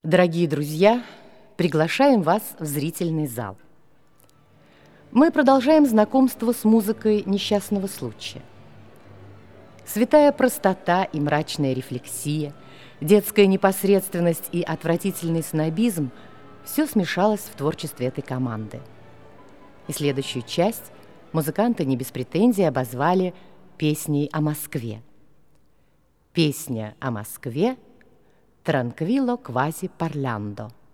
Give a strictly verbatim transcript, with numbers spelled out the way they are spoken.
Дорогие друзья, приглашаем вас в зрительный зал. Мы продолжаем знакомство с музыкой несчастного случая. Святая простота и мрачная рефлексия, детская непосредственность и отвратительный снобизм – все смешалось в творчестве этой команды. И следующую часть музыканты не без претензий обозвали «Песней о Москве». Песня о Москве «Транквилло квази парландо».